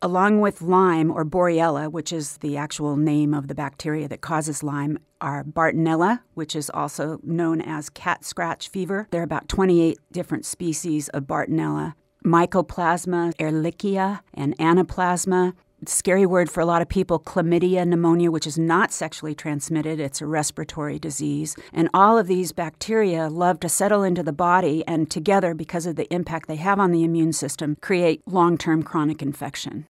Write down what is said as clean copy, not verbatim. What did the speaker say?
Along with Lyme or Borrelia, which is the actual name of the bacteria that causes Lyme, are Bartonella, which is also known as cat scratch fever. There are about 28 different species of Bartonella. Mycoplasma, Ehrlichia, and Anaplasma. Scary word for a lot of people, chlamydia pneumonia, which is not sexually transmitted. It's a respiratory disease. And all of these bacteria love to settle into the body and together, because of the impact they have on the immune system, create long-term chronic infection.